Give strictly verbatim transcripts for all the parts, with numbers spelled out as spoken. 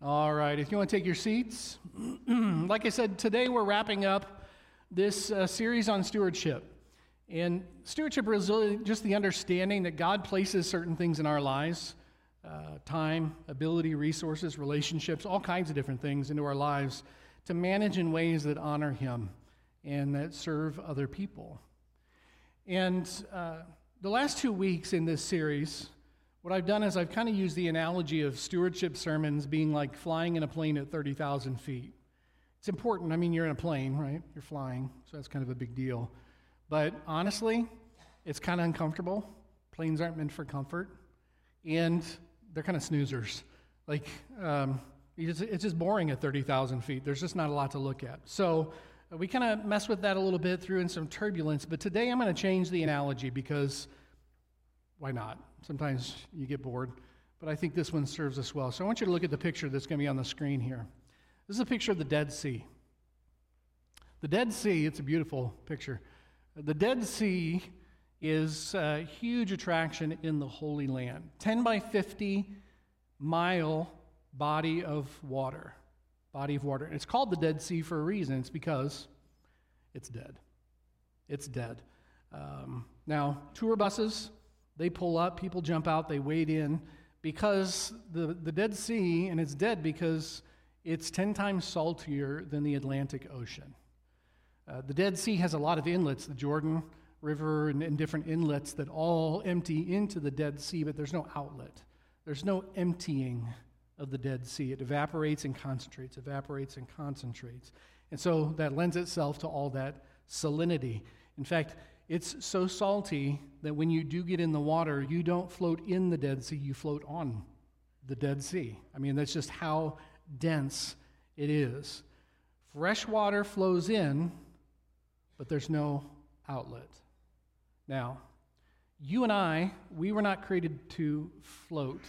All right, if you want to take your seats, like I said, today we're wrapping up this uh, series on stewardship. And stewardship is really just the understanding that God places certain things in our lives, uh, time, ability, resources, relationships, all kinds of different things into our lives to manage in ways that honor Him and that serve other people. And uh, the last two weeks in this series, what I've done is I've kind of used the analogy of stewardship sermons being like flying in a plane at thirty thousand feet. It's important. I mean, you're in a plane, right? You're flying, so that's kind of a big deal. But honestly, it's kind of uncomfortable. Planes aren't meant for comfort, and they're kind of snoozers. Like, um, it's just boring at thirty thousand feet. There's just not a lot to look at. So we kind of mess with that a little bit, threw in some turbulence. But today I'm going to change the analogy because why not? Sometimes you get bored, but I think this one serves us well. So I want you to look at the picture that's going to be on the screen here. This is a picture of the Dead Sea. The Dead Sea, it's a beautiful picture. The Dead Sea is a huge attraction in the Holy Land. ten by fifty mile body of water. Body of water. It's called the Dead Sea for a reason. It's because it's dead. It's dead. Um, now, tour buses, they pull up, people jump out, they wade in, because the, the Dead Sea, and it's dead because it's ten times saltier than the Atlantic Ocean. Uh, the Dead Sea has a lot of inlets, the Jordan River and, and different inlets that all empty into the Dead Sea, but there's no outlet. There's no emptying of the Dead Sea. It evaporates and concentrates, evaporates and concentrates. And so that lends itself to all that salinity. In fact, it's so salty that when you do get in the water, you don't float in the Dead Sea, you float on the Dead Sea. I mean, that's just how dense it is. Fresh water flows in, but there's no outlet. Now, you and I, we were not created to float.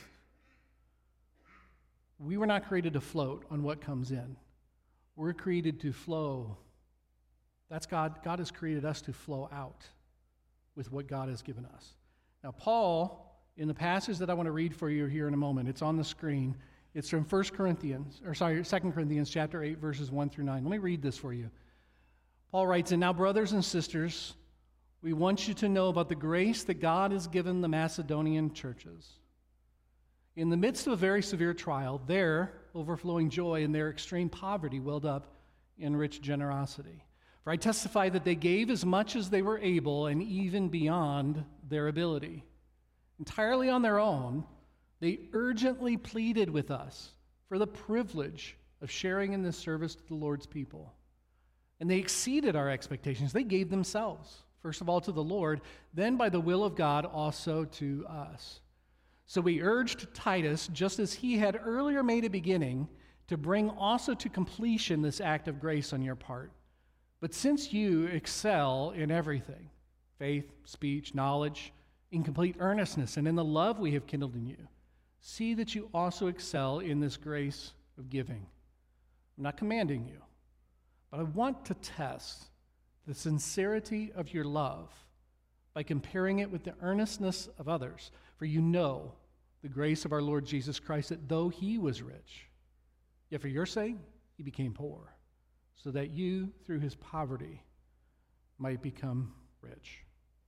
We were not created to float on what comes in. We're created to flow. That's God. God has created us to flow out with what God has given us. Now, Paul, in the passage that I want to read for you here in a moment, it's on the screen. It's from First Corinthians, or sorry, Second Corinthians chapter eight, verses one through nine. Let me read this for you. Paul writes, "And now, brothers and sisters, we want you to know about the grace that God has given the Macedonian churches. In the midst of a very severe trial, their overflowing joy and their extreme poverty welled up in rich generosity. For I testify that they gave as much as they were able and even beyond their ability. Entirely on their own, they urgently pleaded with us for the privilege of sharing in this service to the Lord's people. And they exceeded our expectations. They gave themselves, first of all to the Lord, then by the will of God also to us. So we urged Titus, just as he had earlier made a beginning, to bring also to completion this act of grace on your part. But since you excel in everything, faith, speech, knowledge, in complete earnestness, and in the love we have kindled in you, see that you also excel in this grace of giving. I'm not commanding you, but I want to test the sincerity of your love by comparing it with the earnestness of others. For you know the grace of our Lord Jesus Christ, that though he was rich, yet for your sake he became poor, so that you, through his poverty, might become rich."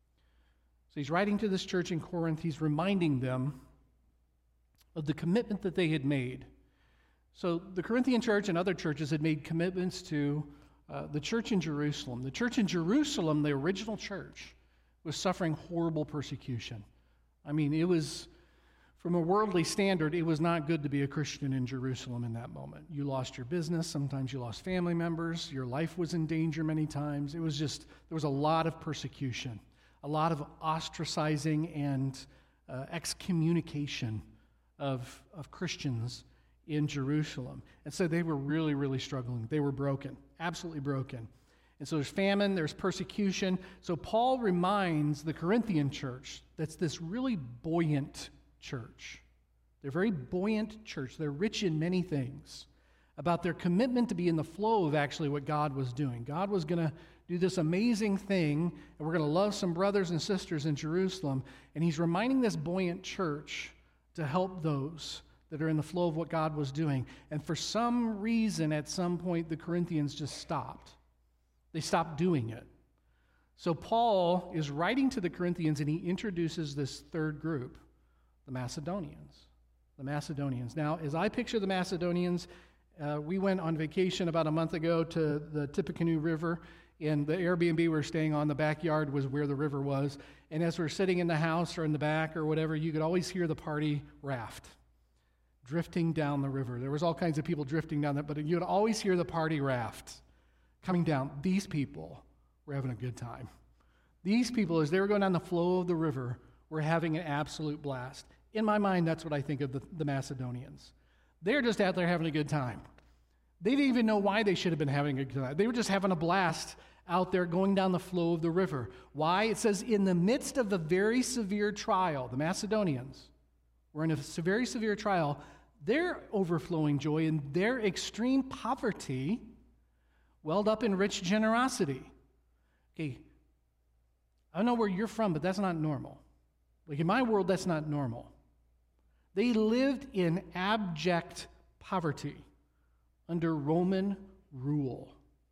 So he's writing to this church in Corinth. He's reminding them of the commitment that they had made. So the Corinthian church and other churches had made commitments to uh, the church in Jerusalem. The church in Jerusalem, the original church, was suffering horrible persecution. I mean, it was, from a worldly standard, it was not good to be a Christian in Jerusalem in that moment. You lost your business. Sometimes you lost family members. Your life was in danger many times. It was just, there was a lot of persecution, a lot of ostracizing and uh, excommunication of, of Christians in Jerusalem. And so they were really, really struggling. They were broken, absolutely broken. And so there's famine, there's persecution. So Paul reminds the Corinthian church that's this really buoyant church. They're a very buoyant church. They're rich in many things, about their commitment to be in the flow of actually what God was doing. God was going to do this amazing thing, and we're going to love some brothers and sisters in Jerusalem. And he's reminding this buoyant church to help those that are in the flow of what God was doing. And for some reason, at some point, the Corinthians just stopped. They stopped doing it. So Paul is writing to the Corinthians, and he introduces this third group, the Macedonians. The Macedonians. Now, as I picture the Macedonians, uh, we went on vacation about a month ago to the Tippecanoe River, and the Airbnb we were staying on, the backyard was where the river was. And as we're sitting in the house or in the back or whatever, you could always hear the party raft drifting down the river. There was all kinds of people drifting down that, but you would always hear the party raft coming down. These people were having a good time. These people, as they were going down the flow of the river, were having an absolute blast. In my mind, that's what I think of the, the Macedonians. They're just out there having a good time. They didn't even know why they should have been having a good time. They were just having a blast out there going down the flow of the river. Why? It says, in the midst of a very severe trial, the Macedonians were in a very severe trial. Their overflowing joy and their extreme poverty welled up in rich generosity. Okay, I don't know where you're from, but that's not normal. Like in my world, that's not normal. They lived in abject poverty under Roman rule.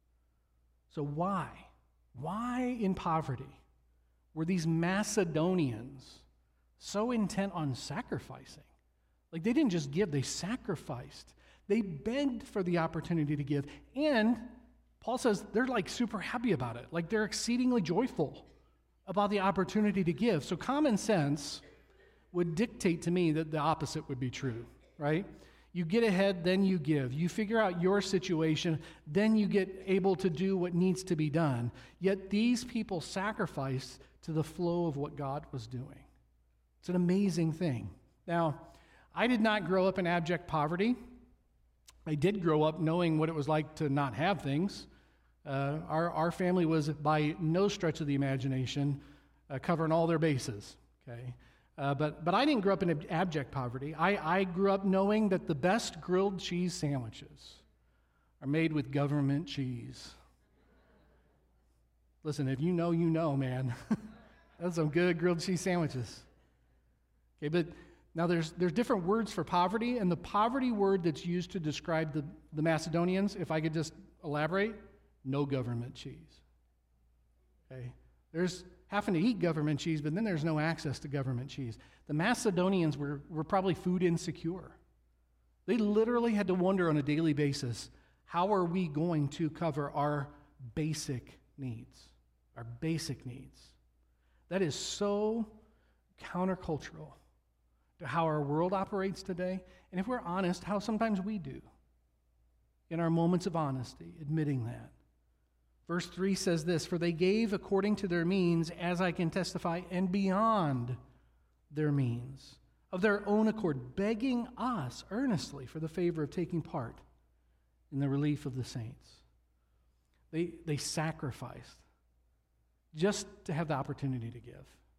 So why? Why in poverty were these Macedonians so intent on sacrificing? Like they didn't just give, they sacrificed. They begged for the opportunity to give. And Paul says they're like super happy about it. Like they're exceedingly joyful about the opportunity to give. So common sense would dictate to me that the opposite would be true, right? You get ahead, then you give. You figure out your situation, then you get able to do what needs to be done. Yet these people sacrificed to the flow of what God was doing. It's an amazing thing. Now, I did not grow up in abject poverty. I did grow up knowing what it was like to not have things. Uh, our, our family was by no stretch of the imagination uh, covering all their bases, okay? Uh, but, but I didn't grow up in abject poverty. I, I grew up knowing that the best grilled cheese sandwiches are made with government cheese. Listen, if you know, you know, man. That's some good grilled cheese sandwiches. Okay, but now there's there's different words for poverty, and the poverty word that's used to describe the, the Macedonians, if I could just elaborate, no government cheese. Okay, there's having to eat government cheese, but then there's no access to government cheese. The Macedonians were, were probably food insecure. They literally had to wonder on a daily basis, how are we going to cover our basic needs? Our basic needs. That is so countercultural to how our world operates today, and if we're honest, how sometimes we do in our moments of honesty, admitting that. Verse three says this, for they gave according to their means, as I can testify, and beyond their means, of their own accord, begging us earnestly for the favor of taking part in the relief of the saints. They, they sacrificed just to have the opportunity to give.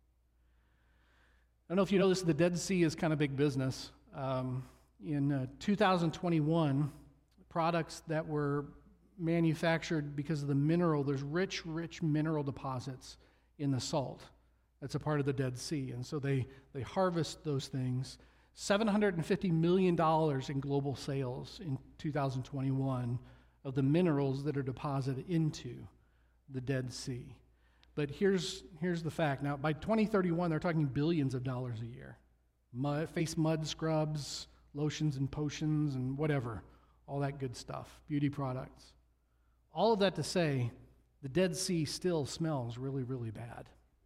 I don't know if you know this, the Dead Sea is kind of big business. Um, in uh, two thousand twenty-one, products that were manufactured because of the mineral, there's rich, rich mineral deposits in the salt. That's a part of the Dead Sea. And so they, they harvest those things. seven hundred fifty million dollars in global sales in two thousand twenty-one of the minerals that are deposited into the Dead Sea. But here's, here's the fact. Now, by twenty thirty-one, they're talking billions of dollars a year. Mud, face mud scrubs, lotions and potions and whatever, all that good stuff, beauty products. All of that to say, the Dead Sea still smells really, really bad.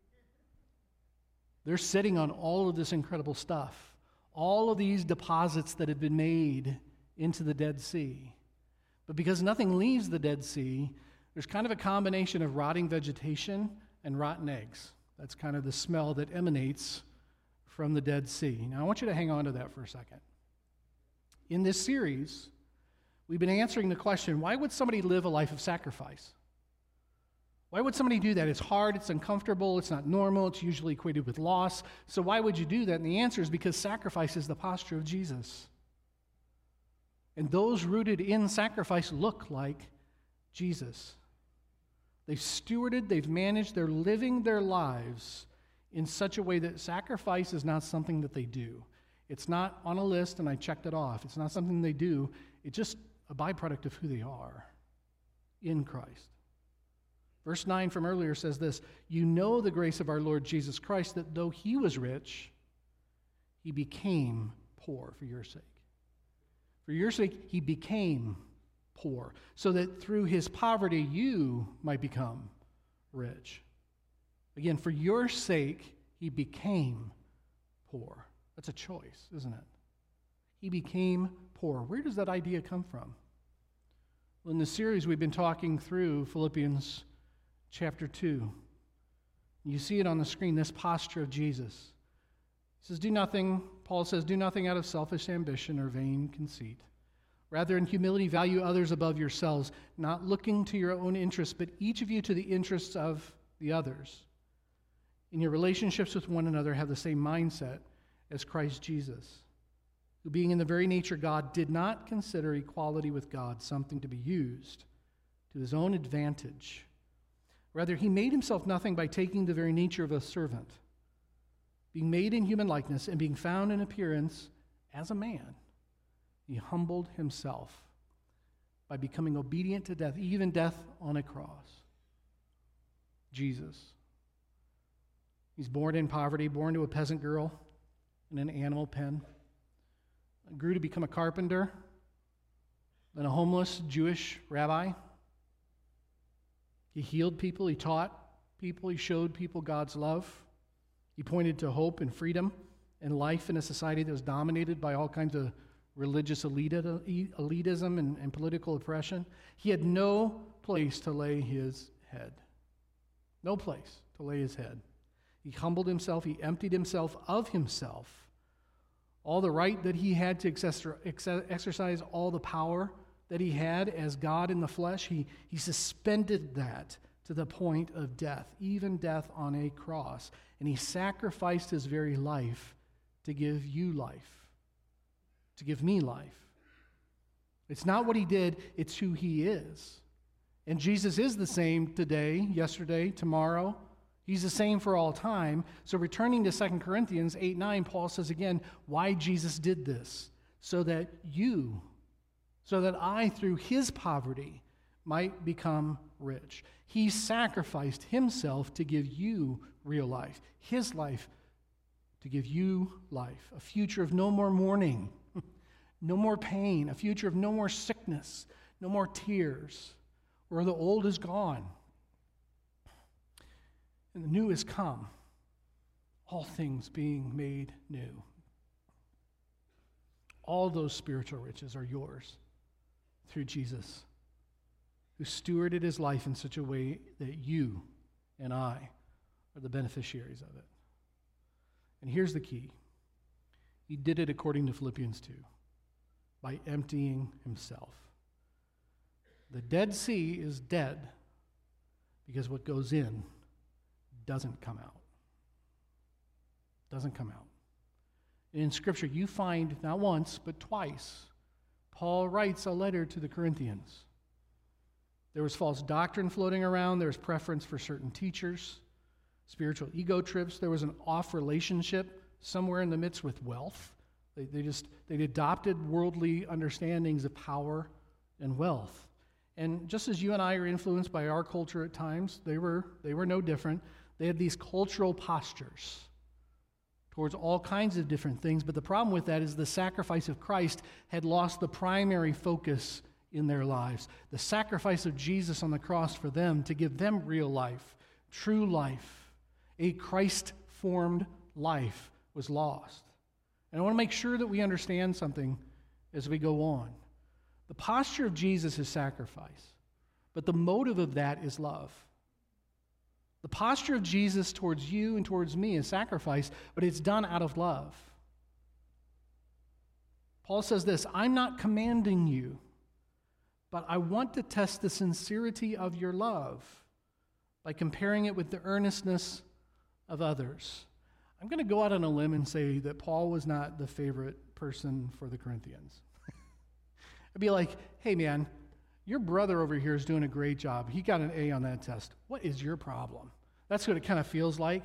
They're sitting on all of this incredible stuff, all of these deposits that have been made into the Dead Sea. But because nothing leaves the Dead Sea, there's kind of a combination of rotting vegetation and rotten eggs. That's kind of the smell that emanates from the Dead Sea. Now, I want you to hang on to that for a second. In this series, we've been answering the question, why would somebody live a life of sacrifice? Why would somebody do that? It's hard, it's uncomfortable, it's not normal, it's usually equated with loss. So why would you do that? And the answer is because sacrifice is the posture of Jesus. And those rooted in sacrifice look like Jesus. They've stewarded, they've managed, they're living their lives in such a way that sacrifice is not something that they do. It's not on a list and I checked it off. It's not something they do. It's just a byproduct of who they are in Christ. Verse nine from earlier says this, you know the grace of our Lord Jesus Christ, that though he was rich, he became poor for your sake. For your sake, he became poor, so that through his poverty you might become rich. Again, for your sake, he became poor. That's a choice, isn't it? He became poor. Where does that idea come from? Well, in the series, we've been talking through Philippians chapter two. You see it on the screen, this posture of Jesus. He says, do nothing, Paul says, do nothing out of selfish ambition or vain conceit. Rather, in humility, value others above yourselves, not looking to your own interests, but each of you to the interests of the others. In your relationships with one another, have the same mindset as Christ Jesus, who being in the very nature God, did not consider equality with God something to be used to his own advantage. Rather, he made himself nothing by taking the very nature of a servant, being made in human likeness and being found in appearance as a man. He humbled himself by becoming obedient to death, even death on a cross. Jesus. He's born in poverty, born to a peasant girl in an animal pen. Grew to become a carpenter, then a homeless Jewish rabbi. He healed people, he taught people, he showed people God's love. He pointed to hope and freedom and life in a society that was dominated by all kinds of religious elitism and, and political oppression. He had no place to lay his head. No place to lay his head. He humbled himself, he emptied himself of himself. All the right that he had to exercise, all the power that he had as God in the flesh, he, he suspended that to the point of death, even death on a cross. And he sacrificed his very life to give you life, to give me life. It's not what he did, it's who he is. And Jesus is the same today, yesterday, tomorrow. He's the same for all time. So returning to Second Corinthians eight nine, Paul says again, why Jesus did this. So that you, so that I, through his poverty, might become rich. He sacrificed himself to give you real life. His life to give you life. A future of no more mourning, no more pain, a future of no more sickness, no more tears, where the old is gone and the new has come, all things being made new. All those spiritual riches are yours through Jesus, who stewarded his life in such a way that you and I are the beneficiaries of it. And here's the key. He did it according to Philippians two, by emptying himself. The Dead Sea is dead because what goes in doesn't come out. Doesn't come out. In Scripture, you find not once, but twice, Paul writes a letter to the Corinthians. There was false doctrine floating around. There was preference for certain teachers, spiritual ego trips. There was an off relationship somewhere in the midst with wealth. They, they just, they'd adopted worldly understandings of power and wealth. And just as you and I are influenced by our culture at times, they were, they were no different. They had these cultural postures towards all kinds of different things, but the problem with that is the sacrifice of Christ had lost the primary focus in their lives. The sacrifice of Jesus on the cross for them to give them real life, true life, a Christ-formed life was lost. And I want to make sure that we understand something as we go on. The posture of Jesus is sacrifice, but the motive of that is love. The posture of Jesus towards you and towards me is sacrifice, but it's done out of love. Paul says this, I'm not commanding you, but I want to test the sincerity of your love by comparing it with the earnestness of others. I'm going to go out on a limb and say that Paul was not the favorite person for the Corinthians. I'd be like, hey man, your brother over here is doing a great job. He got an A on that test. What is your problem? That's what it kind of feels like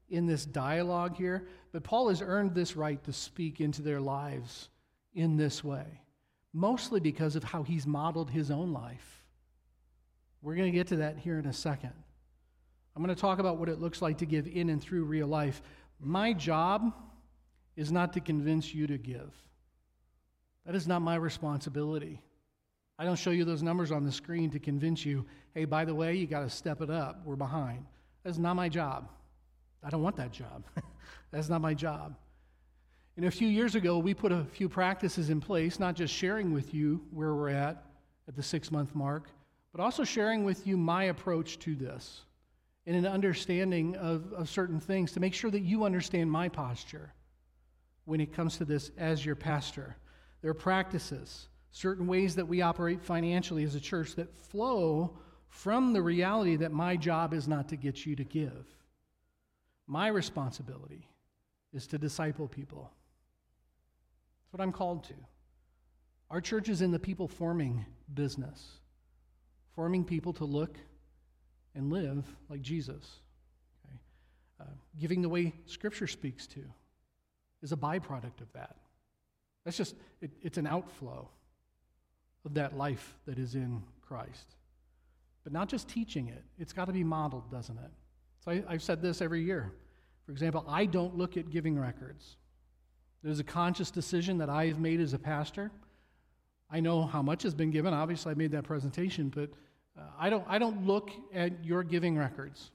in this dialogue here, but Paul has earned this right to speak into their lives in this way, mostly because of how he's modeled his own life. We're going to get to that here in a second. I'm going to talk about what it looks like to give in and through real life. My job is not to convince you to give. That is not my responsibility. I don't show you those numbers on the screen to convince you, hey, by the way, you got to step it up. We're behind. That's not my job. I don't want that job. That's not my job. And a few years ago, we put a few practices in place, not just sharing with you where we're at at the six-month mark, but also sharing with you my approach to this and an understanding of, of certain things to make sure that you understand my posture when it comes to this as your pastor. There are practices, certain ways that we operate financially as a church that flow from the reality that my job is not to get you to give. My responsibility is to disciple people. That's what I'm called to. Our church is in the people-forming business, forming people to look and live like Jesus. Okay? Uh, giving the way Scripture speaks to is a byproduct of that. That's just, it, it's an outflow of that life that is in Christ. But not just teaching it. It's got to be modeled, doesn't it? So I, I've said this every year. For example, I don't look at giving records. There's a conscious decision that I have made as a pastor. I know how much has been given. Obviously, I made that presentation, but uh, I don't, I don't look at your giving records.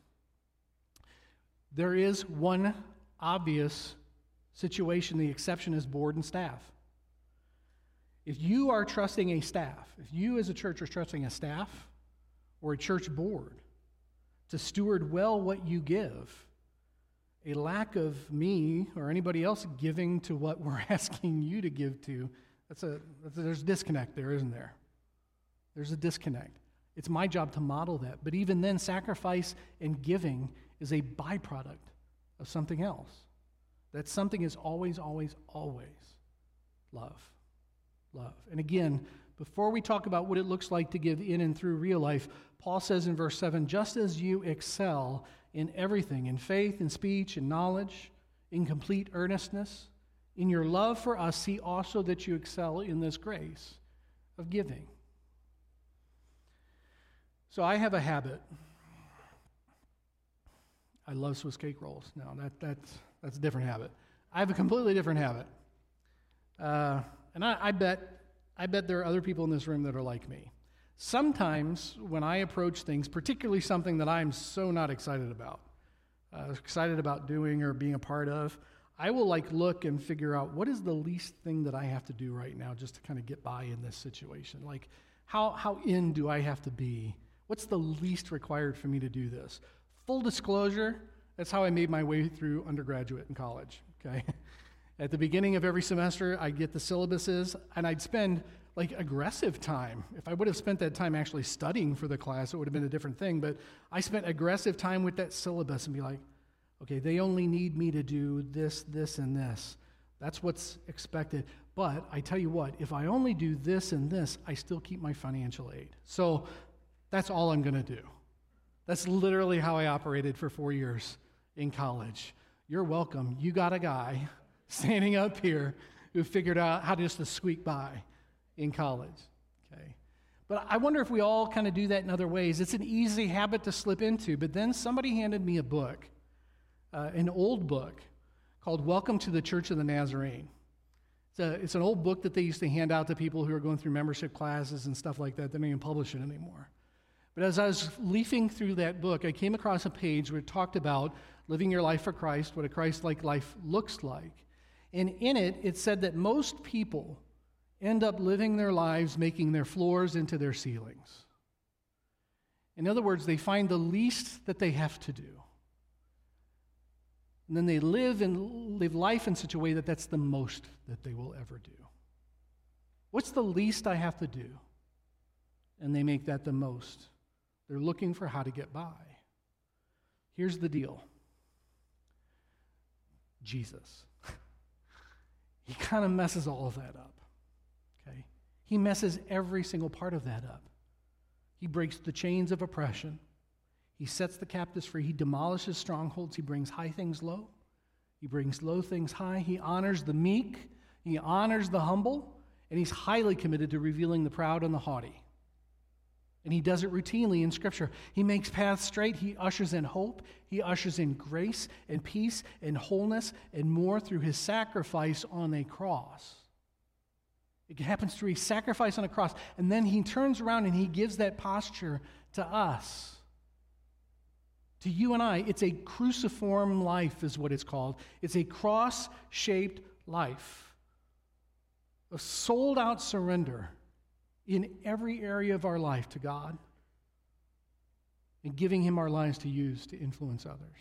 There is one obvious situation. The exception is board and staff. If you are trusting a staff, if you as a church are trusting a staff or a church board to steward well what you give, a lack of me or anybody else giving to what we're asking you to give to, that's a, that's a there's a disconnect there, isn't there? There's a disconnect. It's my job to model that. But even then, sacrifice and giving is a byproduct of something else. That something is always, always, always love. Love. And again, before we talk about what it looks like to give in and through real life, Paul says in verse seven, just as you excel in everything, in faith, in speech, in knowledge, in complete earnestness, in your love for us, see also that you excel in this grace of giving. So I have a habit. I love Swiss cake rolls. No, that, that's, that's a different habit. I have a completely different habit. Uh, and I, I bet I bet there are other people in this room that are like me. Sometimes when I approach things, particularly something that I'm so not excited about, uh, excited about doing or being a part of, I will like look and figure out what is the least thing that I have to do right now just to kind of get by in this situation. Like, how, how in do I have to be? What's the least required for me to do this? Full disclosure, that's how I made my way through undergraduate and college, okay? At the beginning of every semester, I'd get the syllabuses, and I'd spend like aggressive time. If I would have spent that time actually studying for the class, it would have been a different thing, but I spent aggressive time with that syllabus and be like, okay, they only need me to do this, this, and this. That's what's expected. But I tell you what, if I only do this and this, I still keep my financial aid. So that's all I'm going to do. That's literally how I operated for four years in college. You're welcome. You got a guy standing up here who figured out how just to squeak by in college. Okay, but I wonder if we all kind of do that in other ways. It's an easy habit to slip into, but then somebody handed me a book, uh, an old book called Welcome to the Church of the Nazarene. It's, a, it's an old book that they used to hand out to people who are going through membership classes and stuff like that. They don't even publish it anymore. But as I was leafing through that book, I came across a page where it talked about living your life for Christ, what a Christ-like life looks like. And in it, it said that most people end up living their lives making their floors into their ceilings. In other words, they find the least that they have to do. And then they live and live life in such a way that that's the most that they will ever do. What's the least I have to do? And they make that the most. They're looking for how to get by. Here's the deal. Jesus. He kind of messes all of that up. Okay? He messes every single part of that up. He breaks the chains of oppression. He sets the captives free. He demolishes strongholds. He brings high things low. He brings low things high. He honors the meek. He honors the humble. And he's highly committed to revealing the proud and the haughty. And he does it routinely in Scripture. He makes paths straight. He ushers in hope. He ushers in grace and peace and wholeness and more through his sacrifice on a cross. It happens through a sacrifice on a cross. And then he turns around and he gives that posture to us. To you and I, it's a cruciform life is what it's called. It's a cross-shaped life. A sold-out surrender in every area of our life to God and giving him our lives to use to influence others.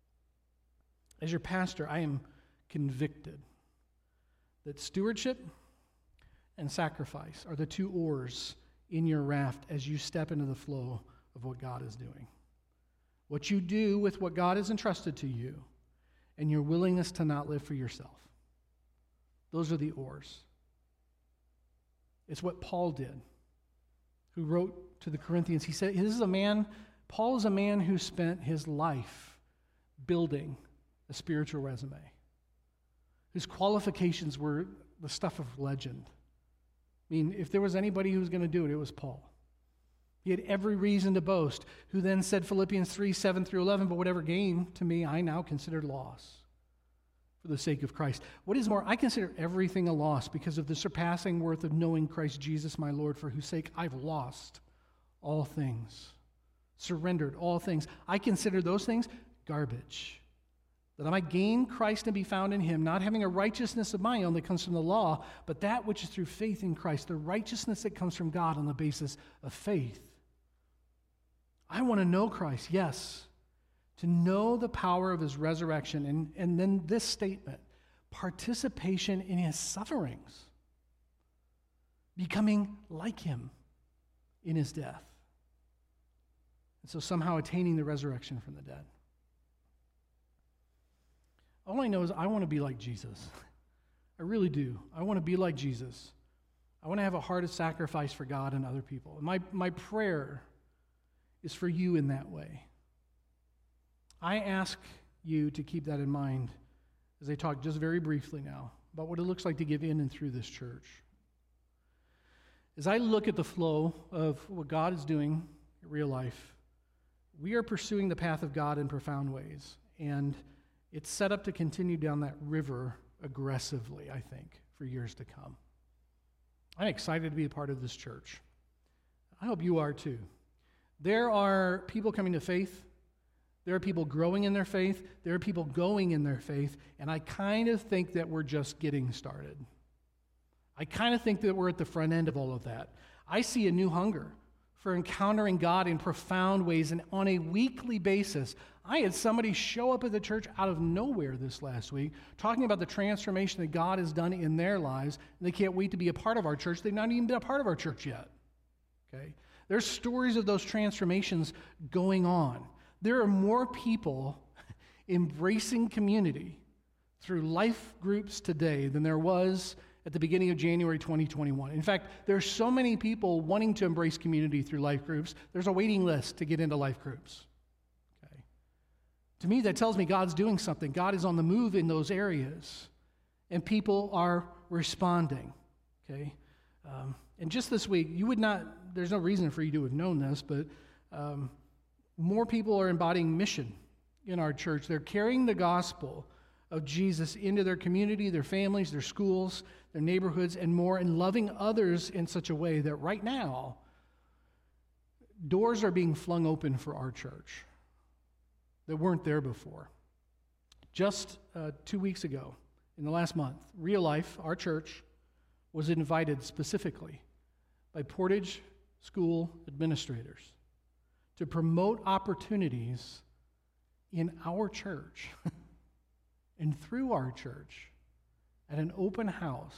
As your pastor, I am convicted that stewardship and sacrifice are the two oars in your raft as you step into the flow of what God is doing. What you do with what God has entrusted to you and your willingness to not live for yourself. Those are the oars. It's what Paul did, who wrote to the Corinthians. He said, this is a man, Paul is a man who spent his life building a spiritual resume, whose qualifications were the stuff of legend. I mean, if there was anybody who was going to do it, it was Paul. He had every reason to boast, who then said Philippians three, seven through eleven, but whatever gain to me, I now consider loss for the sake of Christ. What is more, I consider everything a loss because of the surpassing worth of knowing Christ Jesus my Lord, for whose sake I've lost all things, surrendered all things. I consider those things garbage, that I might gain Christ and be found in him, not having a righteousness of my own that comes from the law, but that which is through faith in Christ, the righteousness that comes from God on the basis of faith. I want to know Christ, yes, to know the power of his resurrection, and, and then this statement, participation in his sufferings, becoming like him in his death, and so somehow attaining the resurrection from the dead. All I know is I want to be like Jesus. I really do. I want to be like Jesus. I want to have a heart of sacrifice for God and other people. And my, my prayer is for you in that way. I ask you to keep that in mind as I talk just very briefly now about what it looks like to give in and through this church. As I look at the flow of what God is doing in real life, we are pursuing the path of God in profound ways. And it's set up to continue down that river aggressively, I think, for years to come. I'm excited to be a part of this church. I hope you are too. There are people coming to faith. There are people growing in their faith. There are people going in their faith. And I kind of think that we're just getting started. I kind of think that we're at the front end of all of that. I see a new hunger for encountering God in profound ways and on a weekly basis. I had somebody show up at the church out of nowhere this last week talking about the transformation that God has done in their lives, and they can't wait to be a part of our church. They've not even been a part of our church yet. Okay? There's stories of those transformations going on. There are more people embracing community through life groups today than there was at the beginning of January twenty twenty-one. In fact, there's so many people wanting to embrace community through life groups, there's a waiting list to get into life groups. Okay. To me, that tells me God's doing something. God is on the move in those areas, and people are responding. Okay. Um, and just this week, you would not, there's no reason for you to have known this, but um, more people are embodying mission in our church. They're carrying the gospel of Jesus into their community, their families, their schools, their neighborhoods, and more, and loving others in such a way that right now, doors are being flung open for our church that weren't there before. Just uh, two weeks ago, in the last month, Real Life, our church, was invited specifically by Portage School administrators to promote opportunities in our church and through our church at an open house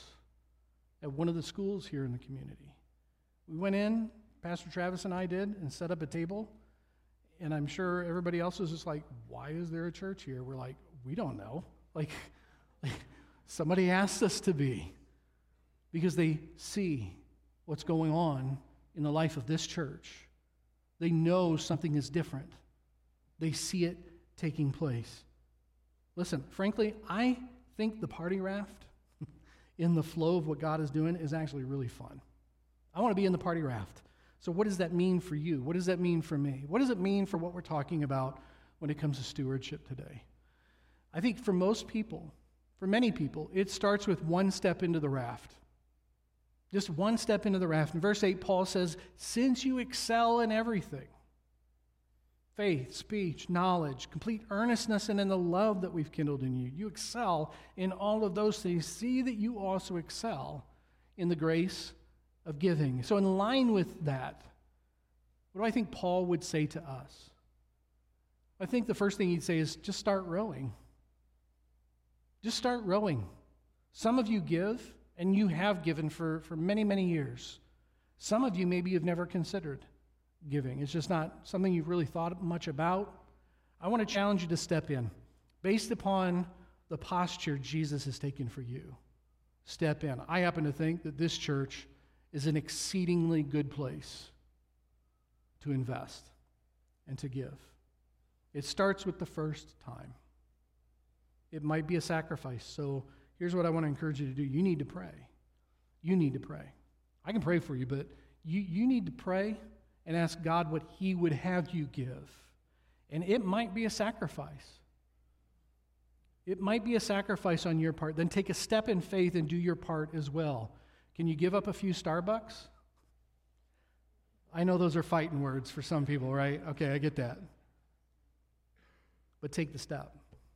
at one of the schools here in the community. We went in, Pastor Travis and I did, and set up a table, and I'm sure everybody else was just like, why is there a church here? We're like, we don't know. Like, like somebody asked us to be, because they see what's going on in the life of this church. They know something is different They see it taking place. Listen, frankly, I think the party raft in the flow of what God is doing is actually really fun. I want to be in the party raft. So what does that mean for you? What does that mean for me? What does it mean for what we're talking about when it comes to stewardship today? I think for most people, for many people, it starts with one step into the raft. Just one step into the raft. In verse eight, Paul says, since you excel in everything, faith, speech, knowledge, complete earnestness, and in the love that we've kindled in you, you excel in all of those things. See that you also excel in the grace of giving. So in line with that, what do I think Paul would say to us? I think the first thing he'd say is just start rowing. Just start rowing. Some of you give, and you have given for, for many, many years. Some of you maybe you've never considered giving. It's just not something you've really thought much about. I want to challenge you to step in. Based upon the posture Jesus has taken for you, step in. I happen to think that this church is an exceedingly good place to invest and to give. It starts with the first time. It might be a sacrifice. So here's what I want to encourage you to do. You need to pray. You need to pray. I can pray for you, but you, you need to pray and ask God what he would have you give. And it might be a sacrifice. It might be a sacrifice on your part. Then take a step in faith and do your part as well. Can you give up a few Starbucks? I know those are fighting words for some people, right? Okay, I get that. But take the step.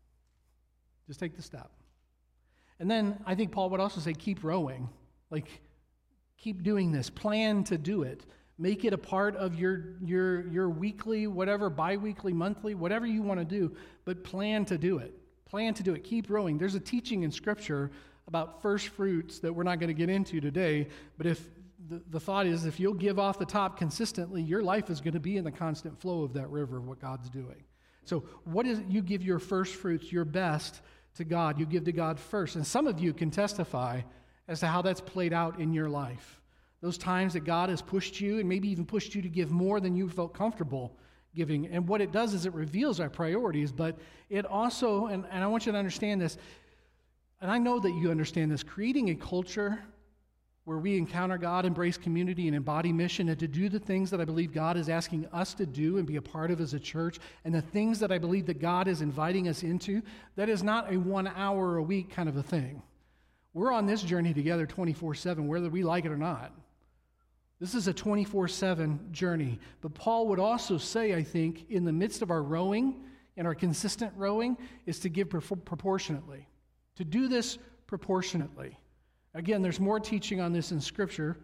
Just take the step. And then I think Paul would also say, keep rowing. Like, keep doing this. Plan to do it. Make it a part of your, your, your weekly, whatever, bi-weekly, monthly, whatever you want to do, but plan to do it. Plan to do it. Keep rowing. There's a teaching in Scripture about first fruits that we're not going to get into today, but if the, the thought is if you'll give off the top consistently, your life is going to be in the constant flow of that river of what God's doing. So what is it? You give your first fruits, your best to God. You give to God first. And some of you can testify as to how that's played out in your life. Those times that God has pushed you and maybe even pushed you to give more than you felt comfortable giving. And what it does is it reveals our priorities, but it also, and, and I want you to understand this, and I know that you understand this, creating a culture where we encounter God, embrace community, and embody mission, and to do the things that I believe God is asking us to do and be a part of as a church, and the things that I believe that God is inviting us into, that is not a one hour a week kind of a thing. We're on this journey together twenty-four seven, whether we like it or not. This is a twenty-four seven journey. But Paul would also say, I think, in the midst of our rowing and our consistent rowing, is to give proportionately. To do this proportionately. Again, there's more teaching on this in Scripture.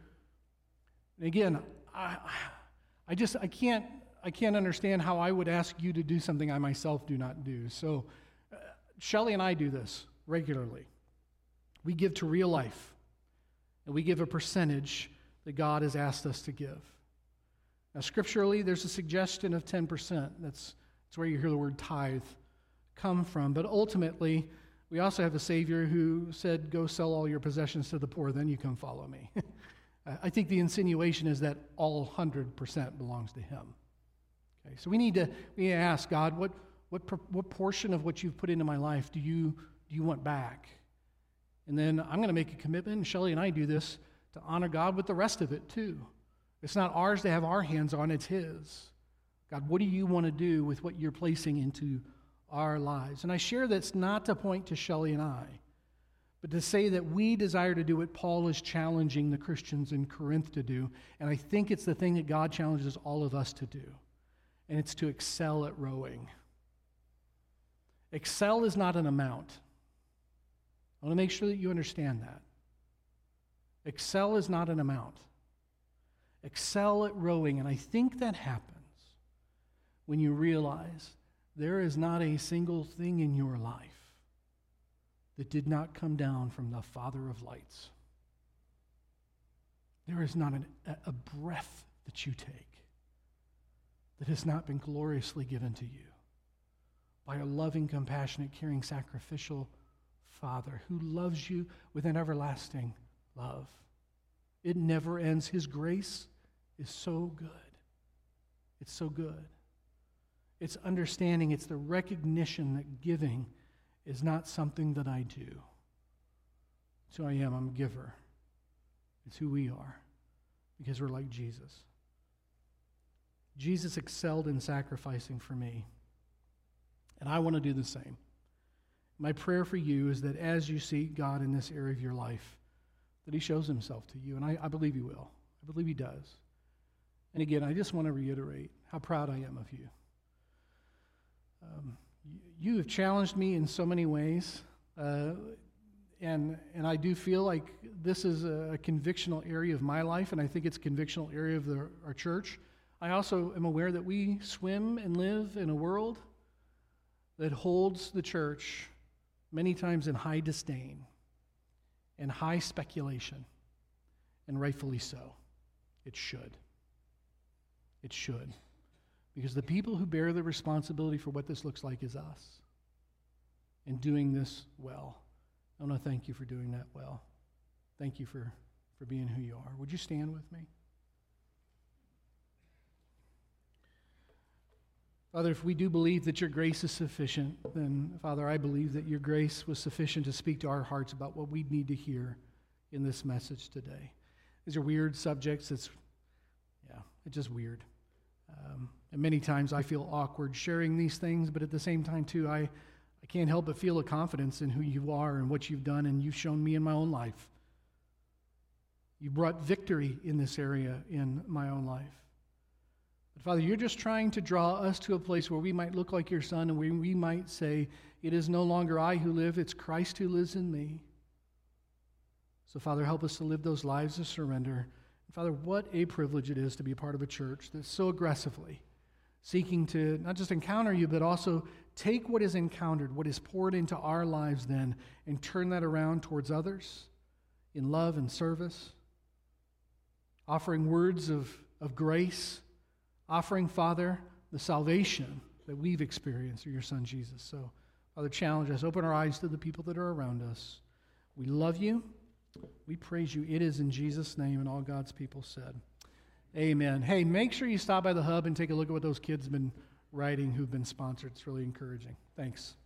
And again, I, I just I can't I can't understand how I would ask you to do something I myself do not do. So, uh, Shelley and I do this regularly. We give to real life, and we give a percentage that God has asked us to give. Now, scripturally, there's a suggestion of ten percent. That's that's where you hear the word tithe come from. But ultimately, we also have a Savior who said, go sell all your possessions to the poor, then you come follow me. I think the insinuation is that all one hundred percent belongs to him. Okay, so we need to we need to ask God, what what what portion of what you've put into my life do you do you want back? And then I'm going to make a commitment, and Shelley and I do this, to honor God with the rest of it too. It's not ours to have our hands on, it's his. God, what do you want to do with what you're placing into our lives? And I share that's not to point to Shelley and I, but to say that we desire to do what Paul is challenging the Christians in Corinth to do, and I think it's the thing that God challenges all of us to do, and it's to excel at rowing. Excel is not an amount. I want to make sure that you understand that. Excel is not an amount. Excel at rowing, and I think that happens when you realize there is not a single thing in your life that did not come down from the Father of lights. There is not an, a breath that you take that has not been gloriously given to you by a loving, compassionate, caring, sacrificial Father who loves you with an everlasting love. It never ends. His grace is so good. It's so good. It's understanding, it's the recognition that giving is not something that I do. It's who I am. I'm a giver. It's who we are because we're like Jesus. Jesus excelled in sacrificing for me, and I want to do the same. My prayer for you is that as you seek God in this area of your life, that he shows himself to you, and I, I believe he will. I believe he does. And again, I just want to reiterate how proud I am of you. Um, you have challenged me in so many ways, uh, and and I do feel like this is a convictional area of my life, and I think it's a convictional area of the, our church. I also am aware that we swim and live in a world that holds the church many times in high disdain and high speculation, and rightfully so. It should. It should. Because the people who bear the responsibility for what this looks like is us. And doing this well. I want to thank you for doing that well. Thank you for, for being who you are. Would you stand with me? Father, if we do believe that your grace is sufficient, then, Father, I believe that your grace was sufficient to speak to our hearts about what we need to hear in this message today. These are weird subjects. It's, yeah, it's just weird. Um, and many times I feel awkward sharing these things, but at the same time, too, I, I can't help but feel a confidence in who you are and what you've done, and you've shown me in my own life. You brought victory in this area in my own life. But Father, you're just trying to draw us to a place where we might look like your Son, and where we might say, it is no longer I who live, it's Christ who lives in me. So Father, help us to live those lives of surrender. And Father, what a privilege it is to be a part of a church that's so aggressively seeking to not just encounter you, but also take what is encountered, what is poured into our lives then, and turn that around towards others in love and service, offering words of, of grace, offering, Father, the salvation that we've experienced through your Son, Jesus. So, Father, challenge us. Open our eyes to the people that are around us. We love you. We praise you. It is in Jesus' name, and all God's people said, amen. Hey, make sure you stop by the hub and take a look at what those kids have been writing who've been sponsored. It's really encouraging. Thanks.